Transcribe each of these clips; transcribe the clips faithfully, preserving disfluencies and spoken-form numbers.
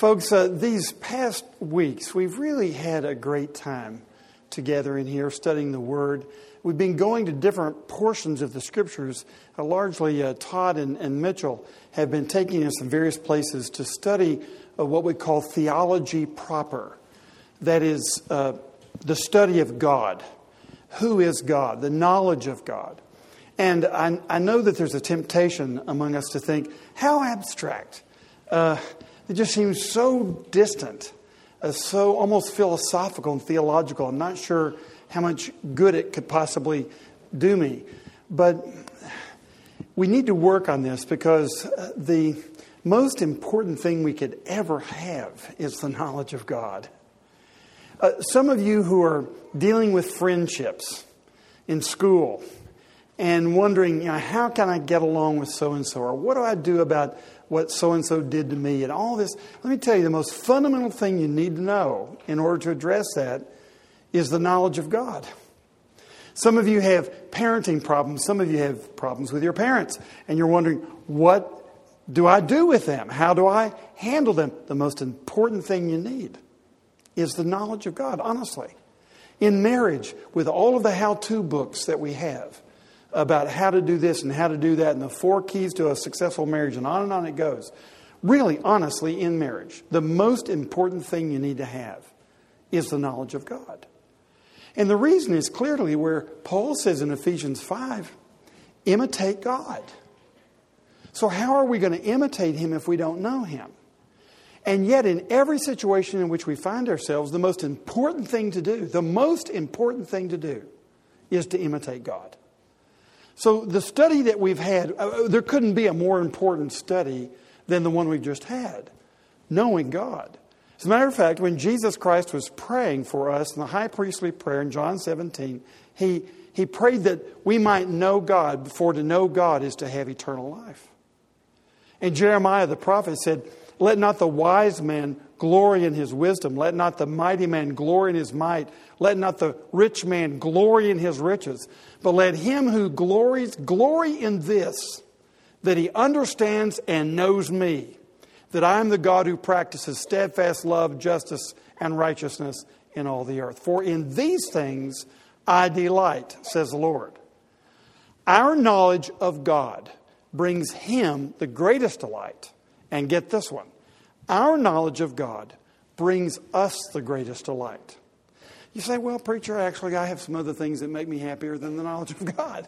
Folks, uh, these past weeks, we've really had a great time together in here studying the Word. We've been going to different portions of the Scriptures. Uh, largely, uh, Todd and, and Mitchell have been taking us in various places to study uh, what we call theology proper. That is, uh, the study of God. Who is God? The knowledge of God. And I, I know that there's a temptation among us to think, how abstract. Uh, it just seems so distant, uh, so almost philosophical and theological. I'm not sure how much good it could possibly do me. But we need to work on this because the most important thing we could ever have is the knowledge of God. Uh, some of you who are dealing with friendships in school and wondering, you know, how can I get along with so-and-so? Or what do I do about what so-and-so did to me? And all this. Let me tell you, the most fundamental thing you need to know in order to address that is the knowledge of God. Some of you have parenting problems. Some of you have problems with your parents. And you're wondering, what do I do with them? How do I handle them? The most important thing you need is the knowledge of God, honestly. In marriage, with all of the how-to books that we have about how to do this and how to do that and the four keys to a successful marriage and on and on it goes. Really, honestly, in marriage, the most important thing you need to have is the knowledge of God. And the reason is clearly where Paul says in Ephesians five, imitate God. So how are we going to imitate Him if we don't know Him? And yet in every situation in which we find ourselves, the most important thing to do, the most important thing to do is to imitate God. So the study that we've had, uh, there couldn't be a more important study than the one we've just had, knowing God. As a matter of fact, when Jesus Christ was praying for us in the high priestly prayer in John seventeen, he, he prayed that we might know God, for to know God is to have eternal life. And Jeremiah the prophet said, let not the wise man glory in his wisdom. Let not the mighty man glory in his might. Let not the rich man glory in his riches. But let him who glories glory in this, that he understands and knows me, that I am the God who practices steadfast love, justice, and righteousness in all the earth. For in these things I delight, says the Lord. Our knowledge of God brings Him the greatest delight. And get this one. Our knowledge of God brings us the greatest delight. You say, well, preacher, actually, I have some other things that make me happier than the knowledge of God.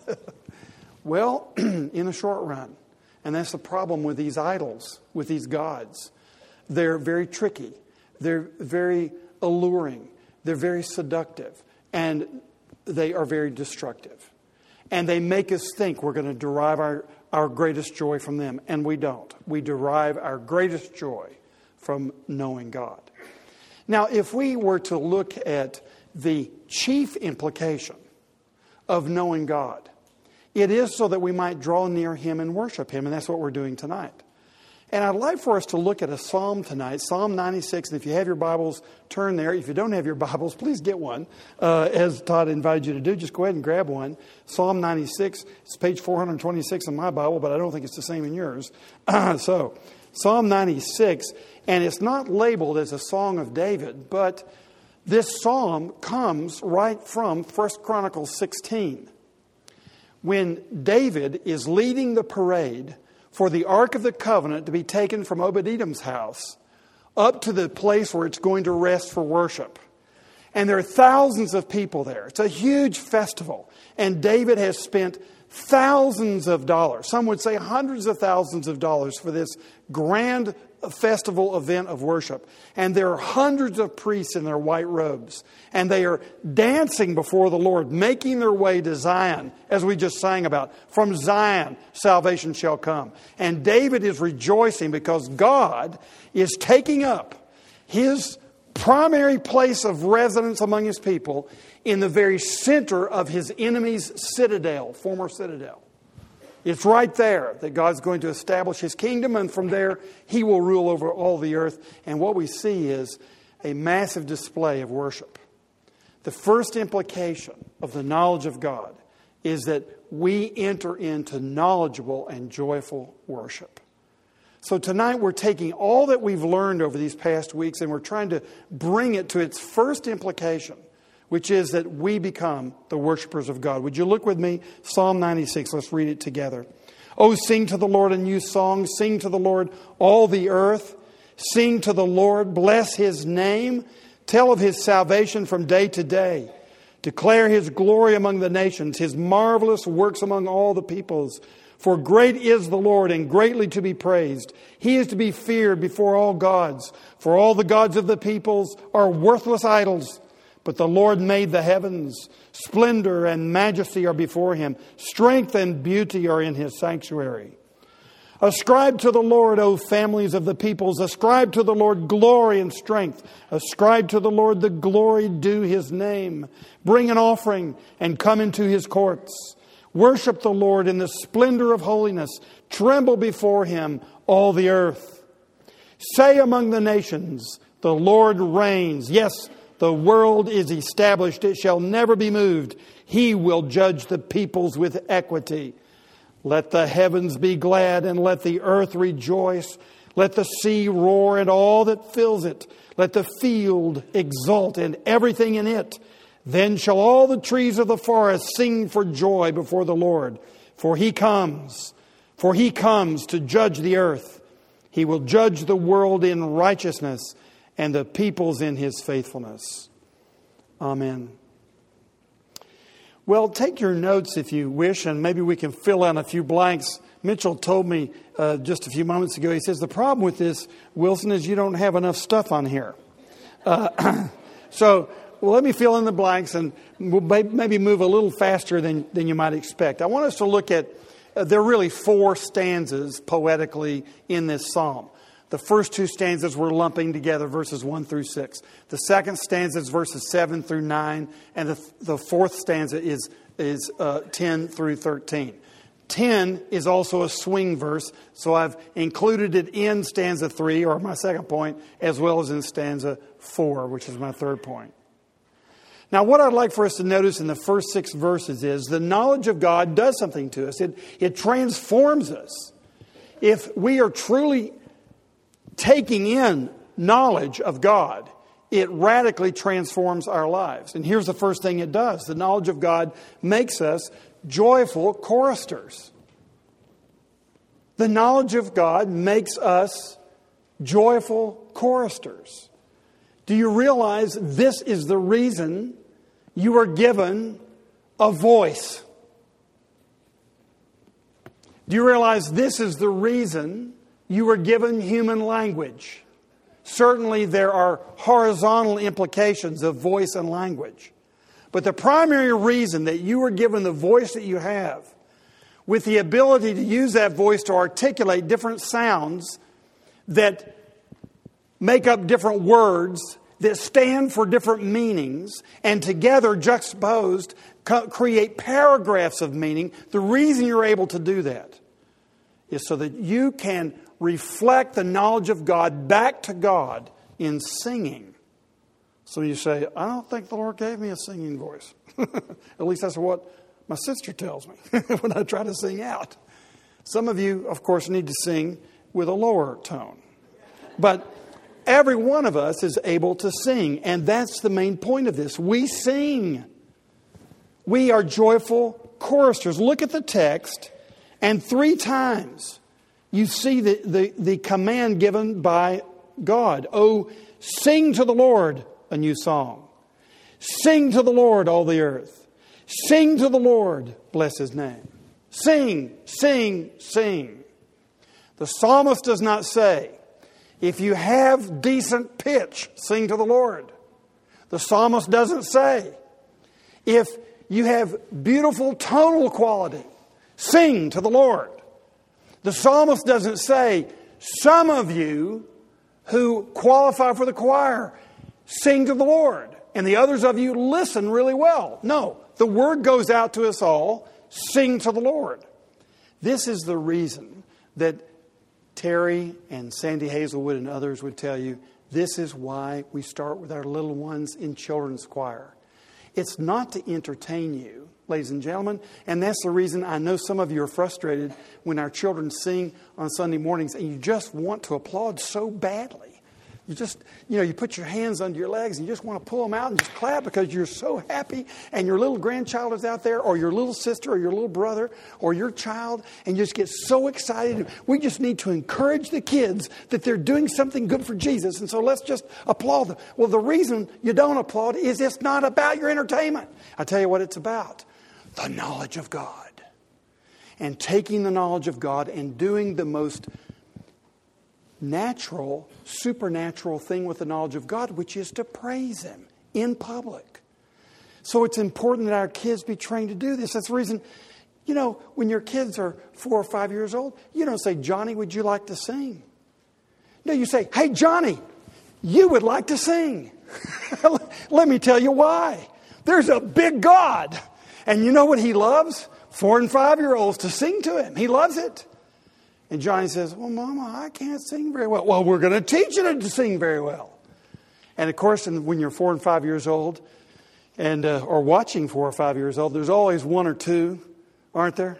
Well, in the short run, and that's the problem with these idols, with these gods. They're very tricky. They're very alluring. They're very seductive. And they are very destructive. And they make us think we're going to derive our our greatest joy from them. And we don't. We derive our greatest joy from knowing God. Now, if we were to look at the chief implication of knowing God, it is so that we might draw near Him and worship Him. And that's what we're doing tonight. And I'd like for us to look at a psalm tonight, Psalm ninety-six. And if you have your Bibles, turn there. If you don't have your Bibles, please get one. Uh, as Todd invited you to do, just go ahead and grab one. Psalm ninety-six. It's page four hundred twenty-six in my Bible, but I don't think it's the same in yours. So, Psalm ninety-six. And it's not labeled as a song of David, but this psalm comes right from First Chronicles sixteen. When David is leading the parade for the Ark of the Covenant to be taken from Obed-Edom's house up to the place where it's going to rest for worship. And there are thousands of people there. It's a huge festival. And David has spent thousands of dollars, some would say hundreds of thousands of dollars for this grand festival event of worship. And there are hundreds of priests in their white robes. And they are dancing before the Lord, making their way to Zion, as we just sang about. From Zion, salvation shall come. And David is rejoicing because God is taking up His primary place of residence among His people in the very center of His enemy's citadel, former citadel. It's right there that God's going to establish His kingdom, and from there He will rule over all the earth. And what we see is a massive display of worship. The first implication of the knowledge of God is that we enter into knowledgeable and joyful worship. So tonight we're taking all that we've learned over these past weeks and we're trying to bring it to its first implication, which is that we become the worshipers of God. Would you look with me? Psalm ninety-six. Let's read it together. Oh, sing to the Lord a new song. Sing to the Lord all the earth. Sing to the Lord. Bless His name. Tell of His salvation from day to day. Declare His glory among the nations, His marvelous works among all the peoples. For great is the Lord and greatly to be praised. He is to be feared before all gods. For all the gods of the peoples are worthless idols. But the Lord made the heavens. Splendor and majesty are before Him. Strength and beauty are in His sanctuary. Ascribe to the Lord, O families of the peoples. Ascribe to the Lord glory and strength. Ascribe to the Lord the glory due His name. Bring an offering and come into His courts. Worship the Lord in the splendor of holiness. Tremble before Him, all the earth. Say among the nations, the Lord reigns. Yes, the world is established. It shall never be moved. He will judge the peoples with equity. Let the heavens be glad and let the earth rejoice. Let the sea roar and all that fills it. Let the field exult and everything in it. Then shall all the trees of the forest sing for joy before the Lord. For He comes, for He comes to judge the earth. He will judge the world in righteousness and the peoples in His faithfulness. Amen. Well, take your notes if you wish, and maybe we can fill in a few blanks. Mitchell told me uh, just a few moments ago, he says, the problem with this, Wilson, is you don't have enough stuff on here. Uh, so, well, let me fill in the blanks, and we'll maybe move a little faster than, than you might expect. I want us to look at, uh, there are really four stanzas poetically in this psalm. The first two stanzas we're lumping together, verses one through six. The second stanza is verses seven through nine. And the, the fourth stanza is, is uh, ten through thirteen. ten is also a swing verse, so I've included it in stanza three, or my second point, as well as in stanza four, which is my third point. Now, what I'd like for us to notice in the first six verses is the knowledge of God does something to us. It, it transforms us. If we are truly taking in knowledge of God, it radically transforms our lives. And here's the first thing it does. The knowledge of God makes us joyful choristers. The knowledge of God makes us joyful choristers. Do you realize this is the reason you are given a voice? Do you realize this is the reason you were given human language? Certainly there are horizontal implications of voice and language. But the primary reason that you were given the voice that you have, with the ability to use that voice to articulate different sounds that make up different words, that stand for different meanings, and together juxtaposed create paragraphs of meaning. The reason you're able to do that is so that you can reflect the knowledge of God back to God in singing. So you say, I don't think the Lord gave me a singing voice. At least that's what my sister tells me when I try to sing out. Some of you, of course, need to sing with a lower tone. But every one of us is able to sing. And that's the main point of this. We sing. We are joyful choristers. Look at the text, and three times you see the, the, the command given by God. Oh, sing to the Lord a new song. Sing to the Lord, all the earth. Sing to the Lord, bless His name. Sing, sing, sing. The psalmist does not say, if you have decent pitch, sing to the Lord. The psalmist doesn't say, if you have beautiful tonal quality, sing to the Lord. The psalmist doesn't say, some of you who qualify for the choir, sing to the Lord, and the others of you listen really well. No, the word goes out to us all, sing to the Lord. This is the reason that Terry and Sandy Hazelwood and others would tell you, this is why we start with our little ones in children's choir. It's not to entertain you. ladies and gentlemen. And that's the reason I know some of you are frustrated when our children sing on Sunday mornings and you just want to applaud so badly. You just, you know, you put your hands under your legs and you just want to pull them out and just clap because you're so happy and your little grandchild is out there or your little sister or your little brother or your child and you just get so excited. We just need to encourage the kids that they're doing something good for Jesus. And so let's just applaud them. Well, the reason you don't applaud is it's not about your entertainment. I tell you what it's about. The knowledge of God. And taking the knowledge of God and doing the most natural, supernatural thing with the knowledge of God, which is to praise Him in public. So it's important that our kids be trained to do this. That's the reason, you know, when your kids are four or five years old, you don't say, Johnny, would you like to sing? No, you say, hey, Johnny, you would like to sing. Let me tell you why. There's a big God. And you know what He loves? Four and five-year-olds to sing to Him. He loves it. And Johnny says, well, Mama, I can't sing very well. Well, we're going to teach you to sing very well. And of course, when you're four and five years old, and uh, or watching four or five years old, there's always one or two, aren't there?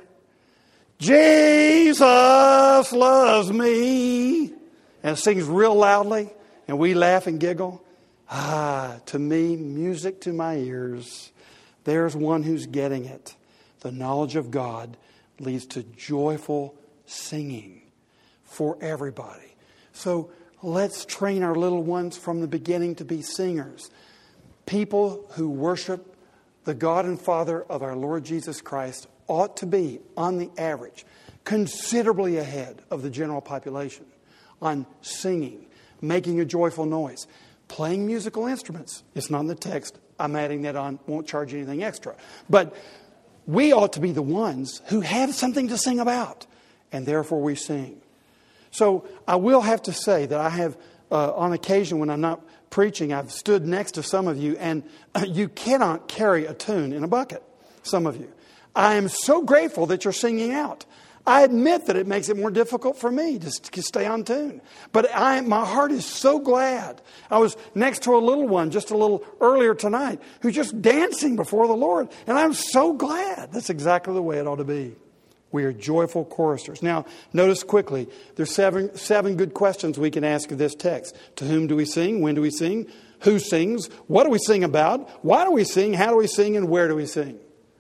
Jesus loves me. And it sings real loudly, and we laugh and giggle. Ah, to me, music to my ears. There's one who's getting it. The knowledge of God leads to joyful singing for everybody. So let's train our little ones from the beginning to be singers. People who worship the God and Father of our Lord Jesus Christ ought to be, on the average, considerably ahead of the general population on singing, making a joyful noise, playing musical instruments. It's not in the text. I'm adding that on. Won't charge you anything extra. But we ought to be the ones who have something to sing about. And therefore we sing. So I will have to say that I have, uh, on occasion when I'm not preaching, I've stood next to some of you and you cannot carry a tune in a bucket, some of you. I am so grateful that you're singing out. I admit that it makes it more difficult for me to, to stay on tune. But I, my heart is so glad. I was next to a little one just a little earlier tonight who's just dancing before the Lord. And I'm so glad. That's exactly the way it ought to be. We are joyful choristers. Now, notice quickly, there's seven, seven good questions we can ask of this text. To whom do we sing? When do we sing? Who sings? What do we sing about? Why do we sing? How do we sing? And where do we sing?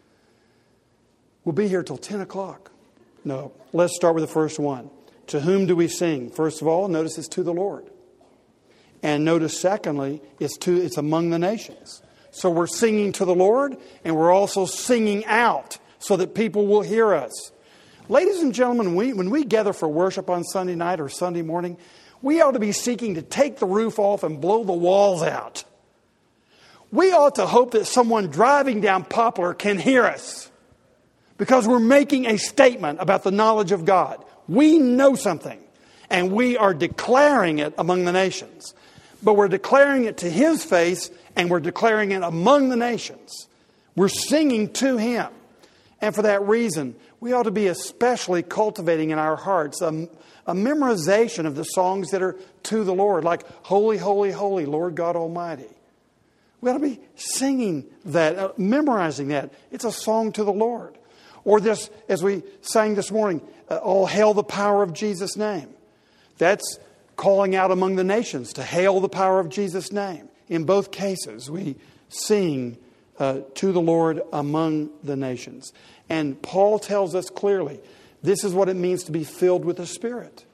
We'll be here till ten o'clock. No, let's start with the first one. To whom do we sing? First of all, notice it's to the Lord. And notice secondly, it's to it's among the nations. So we're singing to the Lord and we're also singing out so that people will hear us. Ladies and gentlemen, we, when we gather for worship on Sunday night or Sunday morning, we ought to be seeking to take the roof off and blow the walls out. We ought to hope that someone driving down Poplar can hear us because we're making a statement about the knowledge of God. We know something and we are declaring it among the nations. But we're declaring it to His face and we're declaring it among the nations. We're singing to Him. And for that reason, we ought to be especially cultivating in our hearts a, a memorization of the songs that are to the Lord, like Holy, Holy, Holy, Lord God Almighty. We ought to be singing that, uh, memorizing that. It's a song to the Lord. Or this, as we sang this morning, uh, all hail the power of Jesus' name. That's calling out among the nations to hail the power of Jesus' name. In both cases, we sing uh, to the Lord among the nations. And Paul tells us clearly, this is what it means to be filled with the Spirit.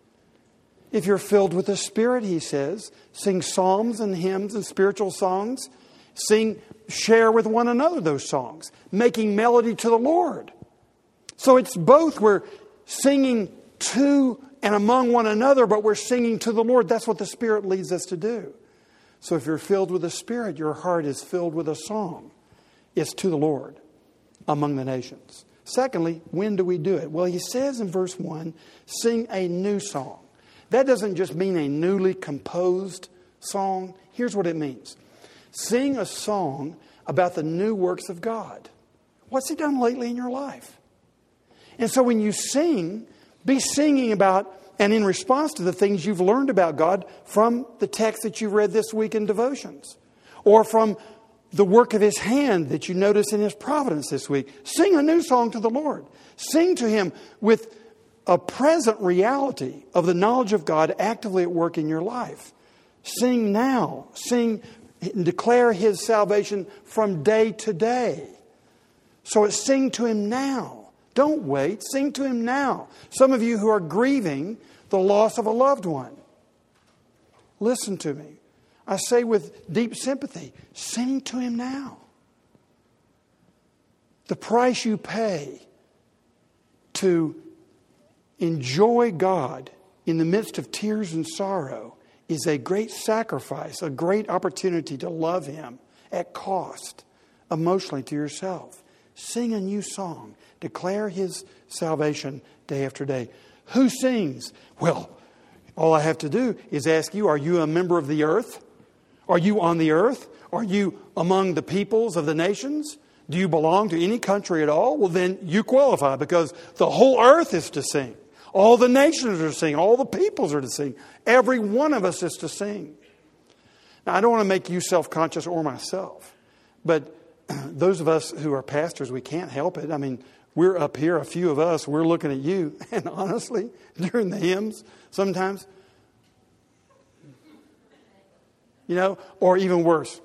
If you're filled with the Spirit, he says, sing psalms and hymns and spiritual songs. Sing, share with one another those songs, making melody to the Lord. So it's both we're singing to and among one another, but we're singing to the Lord. That's what the Spirit leads us to do. So if you're filled with the Spirit, your heart is filled with a song. It's to the Lord among the nations. Secondly, when do we do it? Well, he says in verse one, sing a new song. That doesn't just mean a newly composed song. Here's what it means. Sing a song about the new works of God. What's He done lately in your life? And so when you sing, be singing about and in response to the things you've learned about God from the text that you read this week in devotions. Or from the work of His hand that you notice in His providence this week. Sing a new song to the Lord. Sing to Him with a present reality of the knowledge of God actively at work in your life. Sing now. Sing and declare His salvation from day to day. So it's sing to Him now. Don't wait. Sing to Him now. Some of you who are grieving the loss of a loved one, listen to me. I say with deep sympathy, sing to Him now. The price you pay to enjoy God in the midst of tears and sorrow is a great sacrifice, a great opportunity to love Him at cost, emotionally to yourself. Sing a new song. Declare His salvation day after day. Who sings? Well, all I have to do is ask you, are you a member of the earth? Are you on the earth? Are you among the peoples of the nations? Do you belong to any country at all? Well, then you qualify, because the whole earth is to sing. All the nations are to sing. All the peoples are to sing. Every one of us is to sing. Now, I don't want to make you self-conscious or myself, but those of us who are pastors, we can't help it. I mean, we're up here, a few of us, we're looking at you. And honestly, during the hymns, sometimes, you know, or even worse,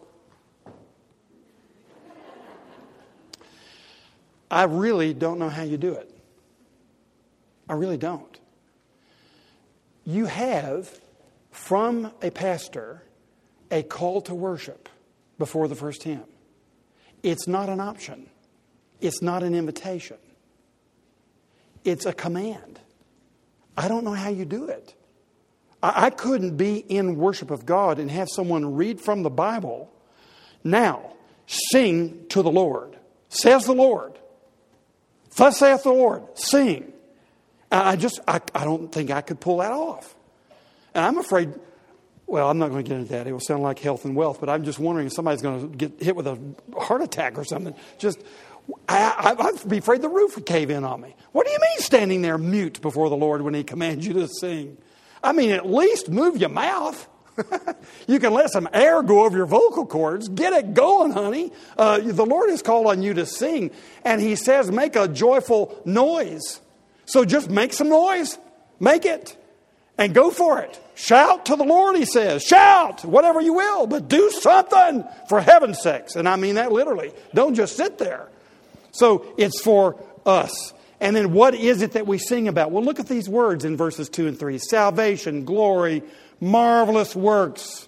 I really don't know how you do it. I really don't. You have, from a pastor, a call to worship before the first hymn. It's not an option. It's not an invitation. It's a command. I don't know how you do it. I, I couldn't be in worship of God and have someone read from the Bible, now sing to the Lord. Says the Lord. Thus saith the Lord. Sing. I just, I, I don't think I could pull that off. And I'm afraid, well, I'm not going to get into that. It will sound like health and wealth, but I'm just wondering if somebody's going to get hit with a heart attack or something. Just, I, I, I'd be afraid the roof would cave in on me. What do you mean standing there mute before the Lord when He commands you to sing? I mean, at least move your mouth. You can let some air go over your vocal cords. Get it going, honey. Uh, the Lord has called on you to sing, and He says make a joyful noise. So just make some noise. Make it. And go for it. Shout to the Lord, He says. Shout, whatever you will, but do something for heaven's sakes. And I mean that literally. Don't just sit there. So it's for us. And then what is it that we sing about? Well, look at these words in verses two and three. Salvation, glory, marvelous works.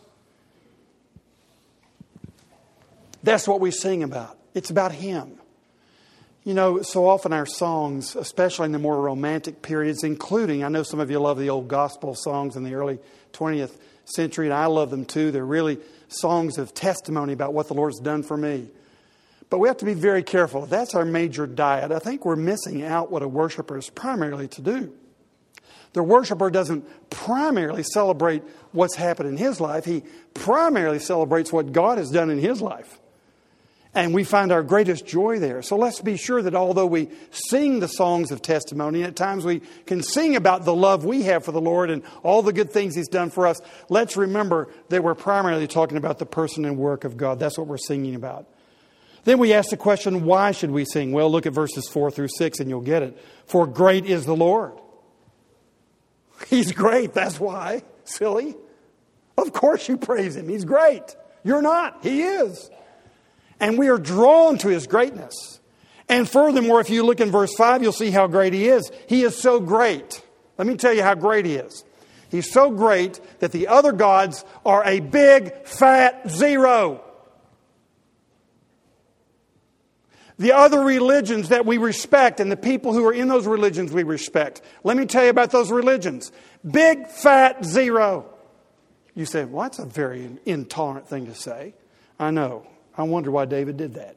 That's what we sing about. It's about Him. You know, so often our songs, especially in the more romantic periods, including, I know some of you love the old gospel songs in the early twentieth century, and I love them too. They're really songs of testimony about what the Lord's done for me. But we have to be very careful. That's our major diet. I think we're missing out what a worshiper is primarily to do. The worshiper doesn't primarily celebrate what's happened in his life. He primarily celebrates what God has done in his life. And we find our greatest joy there. So let's be sure that although we sing the songs of testimony, and at times we can sing about the love we have for the Lord and all the good things He's done for us, let's remember that we're primarily talking about the person and work of God. That's what we're singing about. Then we ask the question, why should we sing? Well, look at verses four through six and you'll get it. For great is the Lord. He's great, that's why. Silly. Of course you praise Him. He's great. You're not. He is. And we are drawn to His greatness. And furthermore, if you look in verse five, you'll see how great He is. He is so great. Let me tell you how great He is. He's so great that the other gods are a big, fat zero. The other religions that we respect and the people who are in those religions we respect. Let me tell you about those religions. Big, fat zero. You say, well, that's a very intolerant thing to say. I know. I wonder why David did that.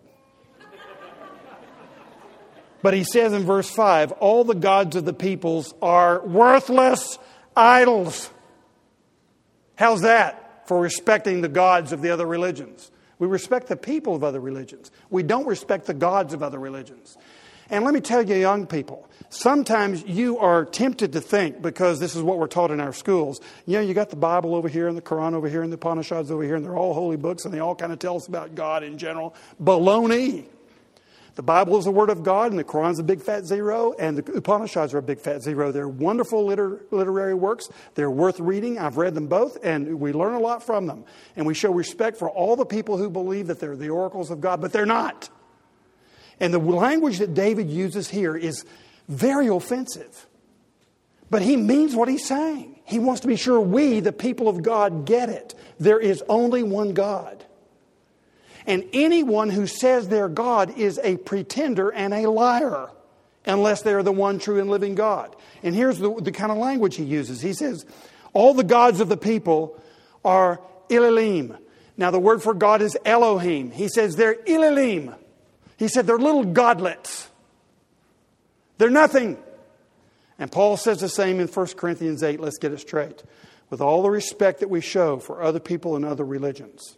But he says in verse five, all the gods of the peoples are worthless idols. How's that for respecting the gods of the other religions? We respect the people of other religions. We don't respect the gods of other religions. And let me tell you, young people, sometimes you are tempted to think, because this is what we're taught in our schools, you know, you got the Bible over here and the Quran over here and the Upanishads over here, and they're all holy books, and they all kind of tell us about God in general. Baloney. The Bible is the Word of God, and the Quran's a big fat zero, and the Upanishads are a big fat zero. They're wonderful liter- literary works. They're worth reading. I've read them both, and we learn a lot from them. And we show respect for all the people who believe that they're the oracles of God, but they're not. And the language that David uses here is very offensive. But he means what he's saying. He wants to be sure we, the people of God, get it. There is only one God. And anyone who says they're God is a pretender and a liar, unless they're the one true and living God. And here's the, the kind of language he uses. He says, all the gods of the people are Elohim. Now the word for God is Elohim. He says they're Elohim. He said they're little godlets. They're nothing. And Paul says the same in First Corinthians eight. Let's get it straight. With all the respect that we show for other people and other religions.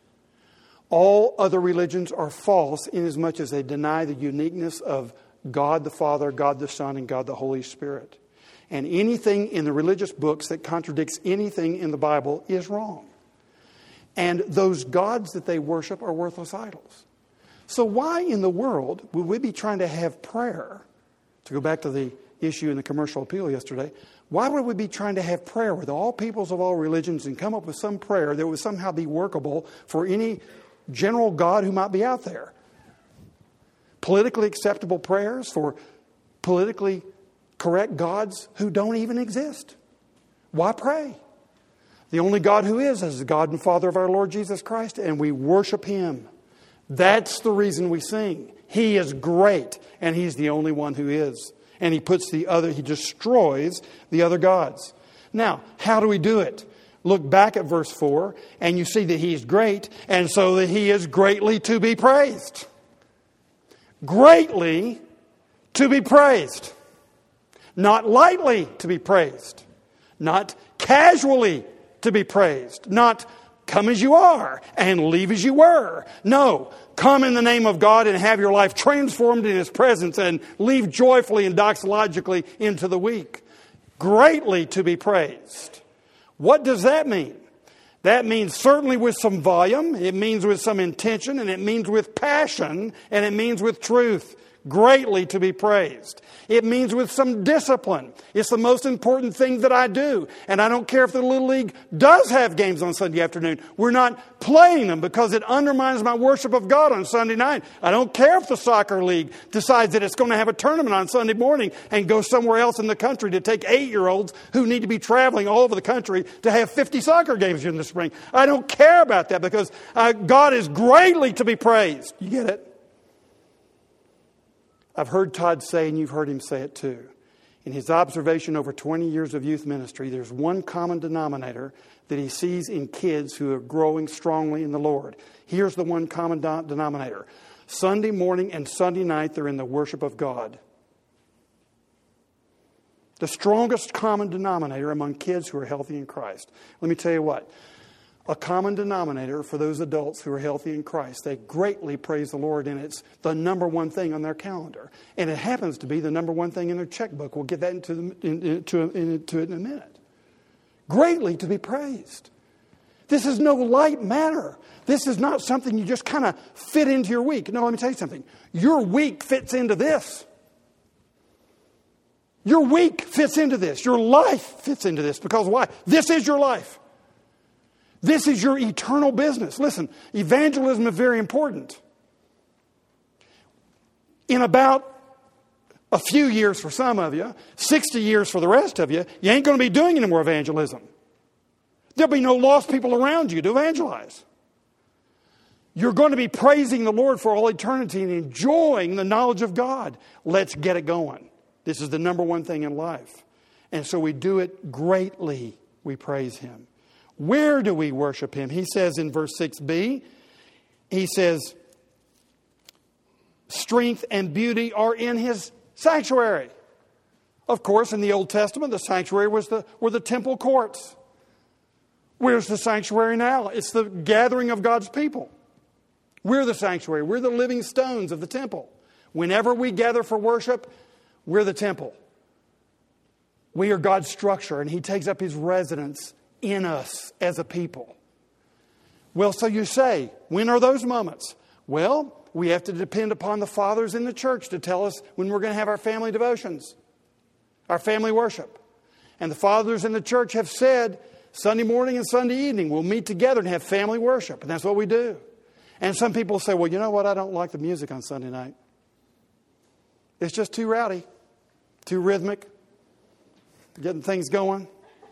All other religions are false inasmuch as they deny the uniqueness of God the Father, God the Son, and God the Holy Spirit. And anything in the religious books that contradicts anything in the Bible is wrong. And those gods that they worship are worthless idols. So why in the world would we be trying to have prayer, to go back to the issue in the commercial appeal yesterday, why would we be trying to have prayer with all peoples of all religions and come up with some prayer that would somehow be workable for any general God who might be out there? Politically acceptable prayers for politically correct gods who don't even exist. Why pray? The only God who is is the God and Father of our Lord Jesus Christ, and we worship Him. That's the reason we sing. He is great, and He's the only one who is. And He puts the other, He destroys the other gods. Now, how do we do it? Look back at verse four, and you see that He's great, and so that He is greatly to be praised. Greatly to be praised. Not lightly to be praised. Not casually to be praised. Not come as you are and leave as you were. No, come in the name of God and have your life transformed in His presence and leave joyfully and doxologically into the week. Greatly to be praised. What does that mean? That means certainly with some volume, it means with some intention, and it means with passion, and it means with truth. Greatly to be praised. It means with some discipline. It's the most important thing that I do. And I don't care if the Little League does have games on Sunday afternoon. We're not playing them because it undermines my worship of God on Sunday night. I don't care if the soccer league decides that it's going to have a tournament on Sunday morning and go somewhere else in the country to take eight-year-olds who need to be traveling all over the country to have fifty soccer games in the spring. I don't care about that because uh, God is greatly to be praised. You get it? I've heard Todd say, and you've heard him say it too, in his observation over twenty years of youth ministry, there's one common denominator that he sees in kids who are growing strongly in the Lord. Here's the one common do- denominator. Sunday morning and Sunday night, they're in the worship of God. The strongest common denominator among kids who are healthy in Christ. Let me tell you what. A common denominator for those adults who are healthy in Christ. They greatly praise the Lord, and it's the number one thing on their calendar. And it happens to be the number one thing in their checkbook. We'll get that into, the, into, into it in a minute. Greatly to be praised. This is no light matter. This is not something you just kind of fit into your week. No, let me tell you something. Your week fits into this. Your week fits into this. Your life fits into this. Because why? This is your life. This is your eternal business. Listen, evangelism is very important. In about a few years for some of you, sixty years for the rest of you, you ain't going to be doing any more evangelism. There'll be no lost people around you to evangelize. You're going to be praising the Lord for all eternity and enjoying the knowledge of God. Let's get it going. This is the number one thing in life. And so we do it greatly. We praise Him. Where do we worship Him? He says in verse six b, He says, strength and beauty are in His sanctuary. Of course, in the Old Testament, the sanctuary was the, were the temple courts. Where's the sanctuary now? It's the gathering of God's people. We're the sanctuary. We're the living stones of the temple. Whenever we gather for worship, we're the temple. We are God's structure, and He takes up His residence in us as a people. Well, so you say, when are those moments? Well, we have to depend upon the fathers in the church to tell us when we're going to have our family devotions, our family worship. And the fathers in the church have said, Sunday morning and Sunday evening, we'll meet together and have family worship. And that's what we do. And some people say, well, you know what? I don't like the music on Sunday night. It's just too rowdy, too rhythmic, getting things going.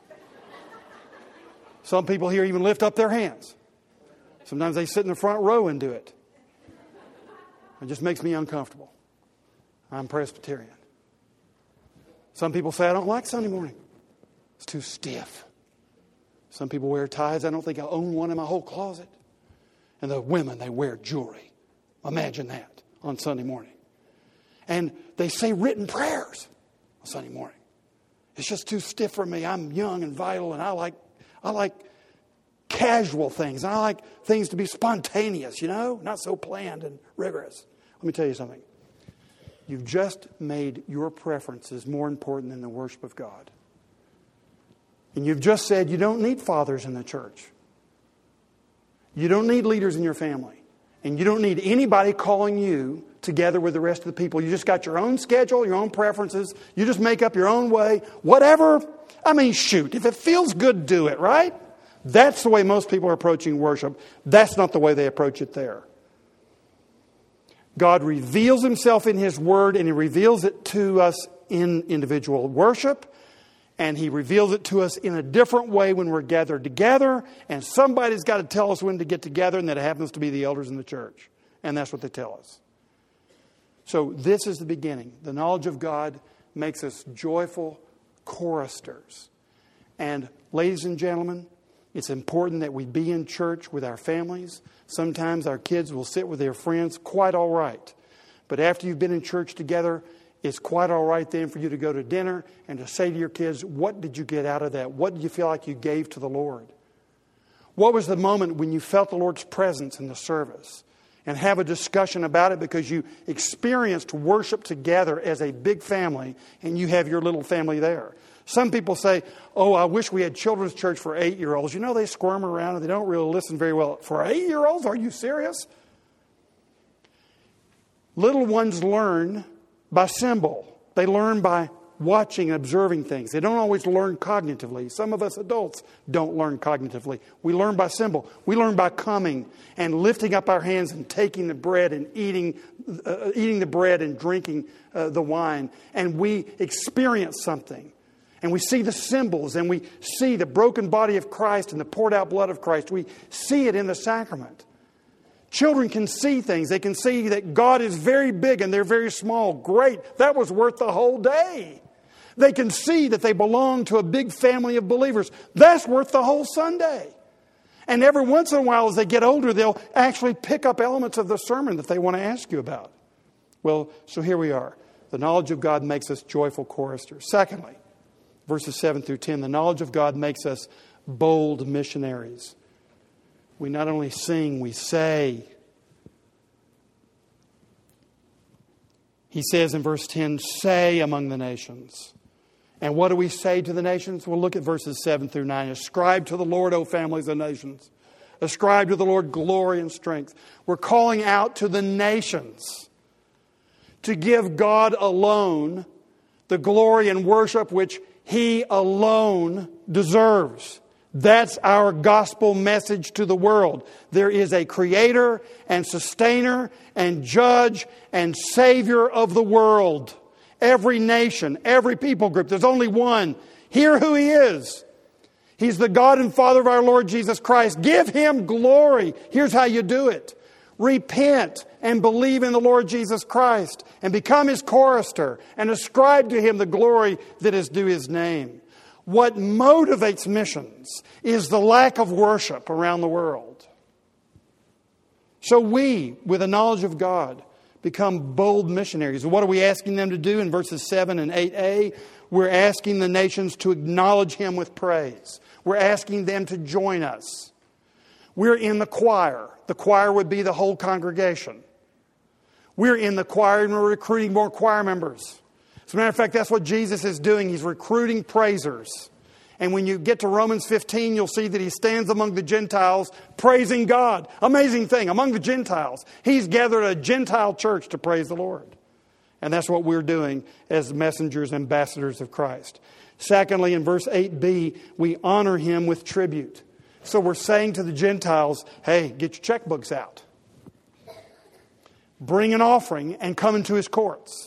Some people here even lift up their hands. Sometimes they sit in the front row and do it. It just makes me uncomfortable. I'm Presbyterian. Some people say, I don't like Sunday morning. It's too stiff. Some people wear ties. I don't think I own one in my whole closet. And the women, they wear jewelry. Imagine that on Sunday morning. And they say written prayers on Sunday morning. It's just too stiff for me. I'm young and vital, and I like I like casual things. I like things to be spontaneous, you know, not so planned and rigorous. Let me tell you something. You've just made your preferences more important than the worship of God. And you've just said you don't need fathers in the church. You don't need leaders in your family. And you don't need anybody calling you together with the rest of the people. You just got your own schedule, your own preferences. You just make up your own way. Whatever. I mean, shoot. If it feels good, do it, right? That's the way most people are approaching worship. That's not the way they approach it there. God reveals Himself in His Word, and He reveals it to us in individual worship. And He reveals it to us in a different way when we're gathered together. And somebody's got to tell us when to get together, and that happens to be the elders in the church. And that's what they tell us. So this is the beginning. The knowledge of God makes us joyful choristers. And ladies and gentlemen, it's important that we be in church with our families. Sometimes our kids will sit with their friends, quite all right. But after you've been in church together, it's quite all right then for you to go to dinner and to say to your kids, what did you get out of that? What did you feel like you gave to the Lord? What was the moment when you felt the Lord's presence in the service? And have a discussion about it, because you experienced worship together as a big family and you have your little family there. Some people say, oh, I wish we had children's church for eight-year-olds. You know, they squirm around and they don't really listen very well. For eight-year-olds? Are you serious? Little ones learn by symbol. They learn by watching and observing things. They don't always learn cognitively. Some of us adults don't learn cognitively. We learn by symbol. We learn by coming and lifting up our hands and taking the bread and eating, uh, eating the bread and drinking uh, the wine. And we experience something. And we see the symbols, and we see the broken body of Christ and the poured out blood of Christ. We see it in the sacrament. Children can see things. They can see that God is very big and they're very small. Great. That was worth the whole day. They can see that they belong to a big family of believers. That's worth the whole Sunday. And every once in a while, as they get older, they'll actually pick up elements of the sermon that they want to ask you about. Well, so here we are. The knowledge of God makes us joyful choristers. Secondly, verses seven through ten, the knowledge of God makes us bold missionaries. We not only sing, we say. He says in verse ten, say among the nations. And what do we say to the nations? Well, look at verses seven through nine. Ascribe to the Lord, O families of nations. Ascribe to the Lord glory and strength. We're calling out to the nations to give God alone the glory and worship which He alone deserves. That's our gospel message to the world. There is a creator and sustainer and judge and savior of the world. Every nation, every people group, there's only one. Hear who He is. He's the God and Father of our Lord Jesus Christ. Give Him glory. Here's how you do it. Repent and believe in the Lord Jesus Christ and become His chorister and ascribe to Him the glory that is due His name. What motivates missions is the lack of worship around the world. So we, with a knowledge of God, become bold missionaries. What are we asking them to do in verses seven and eight a? We're asking the nations to acknowledge Him with praise. We're asking them to join us. We're in the choir. The choir would be the whole congregation. We're in the choir and we're recruiting more choir members. As a matter of fact, that's what Jesus is doing. He's recruiting praisers. And when you get to Romans fifteen, you'll see that he stands among the Gentiles praising God. Amazing thing, among the Gentiles. He's gathered a Gentile church to praise the Lord. And that's what we're doing as messengers, ambassadors of Christ. Secondly, in verse eight b, we honor him with tribute. So we're saying to the Gentiles, hey, get your checkbooks out. Bring an offering and come into his courts.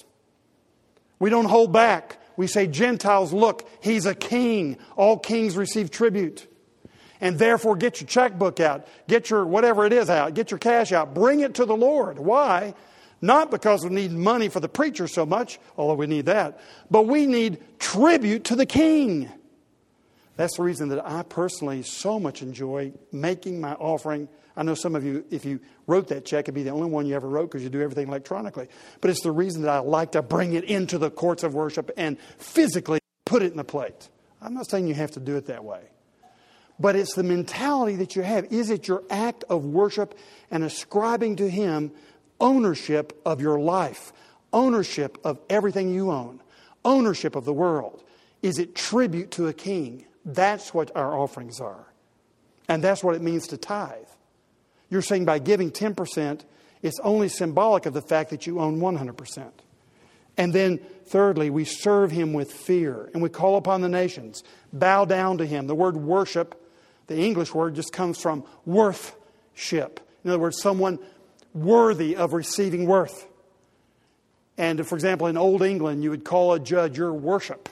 We don't hold back. We say, Gentiles, look, he's a king. All kings receive tribute. And therefore, get your checkbook out. Get your whatever it is out. Get your cash out. Bring it to the Lord. Why? Not because we need money for the preacher so much, although we need that, but we need tribute to the king. That's the reason that I personally so much enjoy making my offering. I know some of you, if you wrote that check, it'd be the only one you ever wrote because you do everything electronically. But it's the reason that I like to bring it into the courts of worship and physically put it in the plate. I'm not saying you have to do it that way. But it's the mentality that you have. Is it your act of worship and ascribing to him ownership of your life, ownership of everything you own, ownership of the world? Is it tribute to a king? That's what our offerings are. And that's what it means to tithe. You're saying by giving ten percent, it's only symbolic of the fact that you own one hundred percent. And then thirdly, we serve him with fear. And we call upon the nations. Bow down to him. The word worship, the English word, just comes from worthship. In other words, someone worthy of receiving worth. And for example, in Old England, you would call a judge your worship.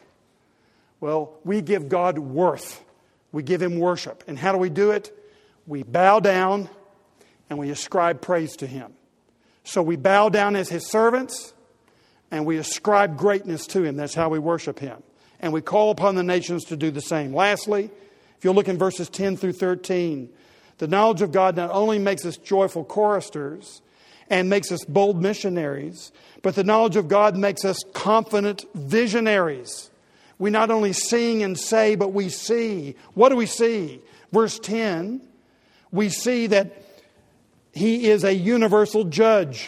Well, we give God worth. We give him worship. And how do we do it? We bow down and we ascribe praise to him. So we bow down as his servants and we ascribe greatness to him. That's how we worship him. And we call upon the nations to do the same. Lastly, if you'll look in verses ten through thirteen, the knowledge of God not only makes us joyful choristers and makes us bold missionaries, but the knowledge of God makes us confident visionaries. We not only sing and say, but we see. What do we see? Verse ten, we see that he is a universal judge.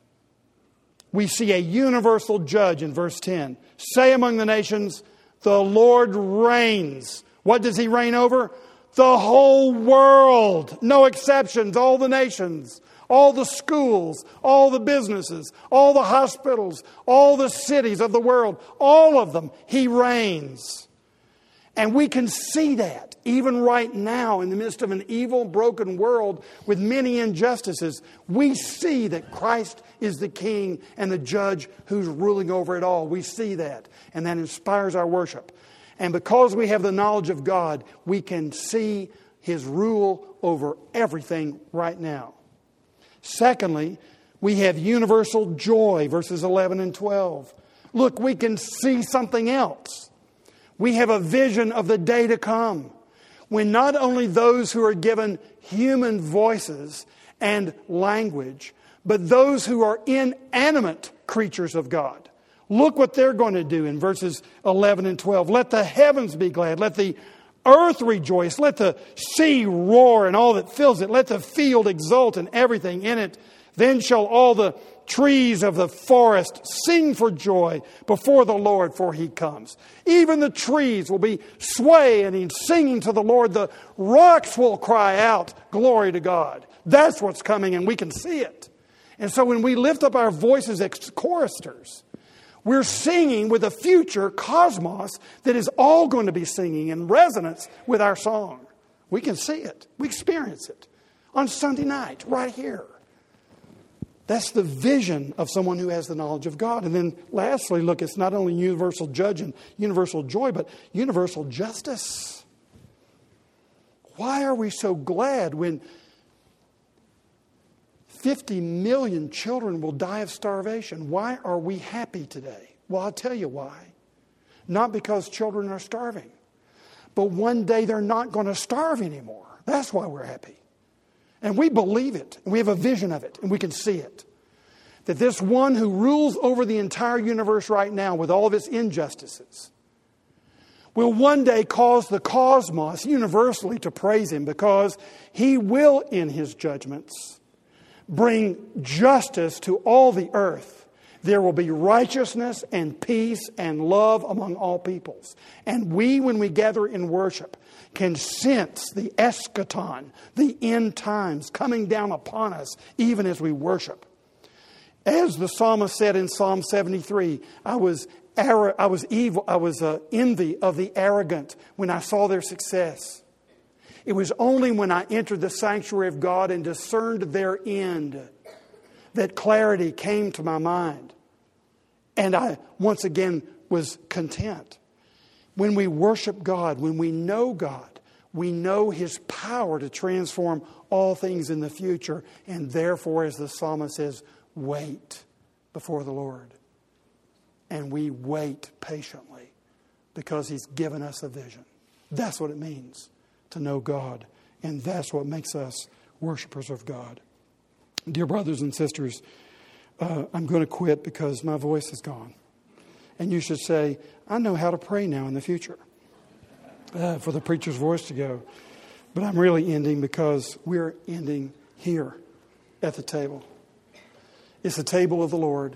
We see a universal judge in verse ten. Say among the nations, the Lord reigns. What does he reign over? The whole world. No exceptions. All the nations. All the schools. All the businesses. All the hospitals. All the cities of the world. All of them. He reigns. And we can see that even right now in the midst of an evil, broken world with many injustices. We see that Christ is the King and the Judge who's ruling over it all. We see that. And that inspires our worship. And because we have the knowledge of God, we can see his rule over everything right now. Secondly, we have universal joy, verses eleven and twelve. Look, we can see something else. We have a vision of the day to come, when not only those who are given human voices and language, but those who are inanimate creatures of God. Look what they're going to do in verses eleven and twelve. Let the heavens be glad. Let the earth rejoice. Let the sea roar and all that fills it. Let the field exult and everything in it. Then shall all the trees of the forest sing for joy before the Lord, for he comes. Even the trees will be swaying and singing to the Lord. The rocks will cry out, glory to God. That's what's coming, and we can see it. And so when we lift up our voices as choristers, we're singing with a future cosmos that is all going to be singing in resonance with our song. We can see it. We experience it on Sunday night, right here. That's the vision of someone who has the knowledge of God. And then lastly, look, it's not only universal judge and universal joy, but universal justice. Why are we so glad when fifty million children will die of starvation? Why are we happy today? Well, I'll tell you why. Not because children are starving, but one day they're not going to starve anymore. That's why we're happy. And we believe it. And we have a vision of it. And we can see it. That this one who rules over the entire universe right now with all of its injustices will one day cause the cosmos universally to praise him, because he will, in his judgments, bring justice to all the earth. There will be righteousness and peace and love among all peoples. And we, when we gather in worship, can sense the eschaton, the end times coming down upon us even as we worship. As the psalmist said in Psalm seventy-three, I was I was evil, I was uh, envy of the arrogant when I saw their success. It was only when I entered the sanctuary of God and discerned their end that clarity came to my mind. And I once again was content. When we worship God, when we know God, we know His power to transform all things in the future. And therefore, as the psalmist says, wait before the Lord. And we wait patiently because He's given us a vision. That's what it means to know God. And that's what makes us worshipers of God. Dear brothers and sisters, uh, I'm going to quit because my voice is gone. And you should say, I know how to pray now in the future uh, for the preacher's voice to go. But I'm really ending because we're ending here at the table. It's the table of the Lord.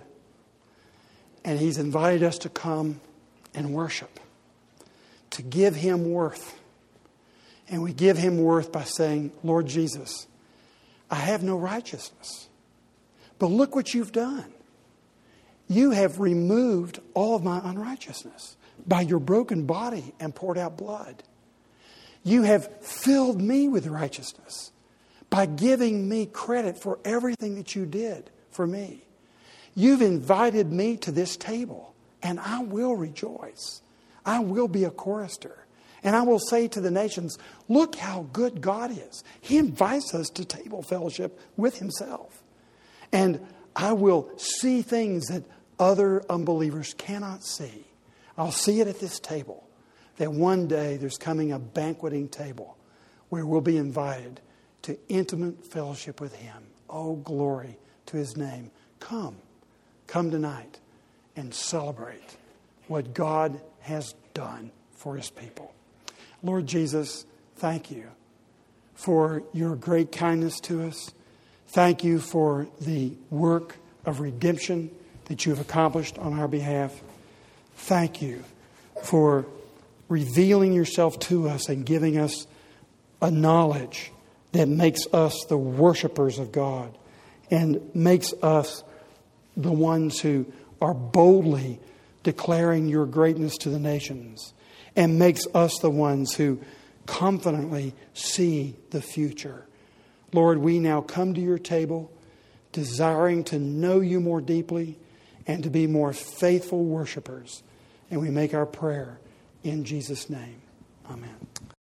And He's invited us to come and worship, to give Him worth. And we give Him worth by saying, Lord Jesus, I have no righteousness. But look what you've done. You have removed all of my unrighteousness by your broken body and poured out blood. You have filled me with righteousness by giving me credit for everything that you did for me. You've invited me to this table, and I will rejoice. I will be a chorister. And I will say to the nations, look how good God is. He invites us to table fellowship with Himself. And I will see things that other unbelievers cannot see. I'll see it at this table. That one day there's coming a banqueting table where we'll be invited to intimate fellowship with Him. Oh, glory to His name. Come. Come tonight and celebrate what God has done for His people. Lord Jesus, thank you for your great kindness to us. Thank you for the work of redemption that you have accomplished on our behalf. Thank you for revealing yourself to us and giving us a knowledge that makes us the worshipers of God and makes us the ones who are boldly declaring your greatness to the nations, and makes us the ones who confidently see the future. Lord, we now come to your table desiring to know you more deeply and to be more faithful worshipers. And we make our prayer in Jesus' name. Amen.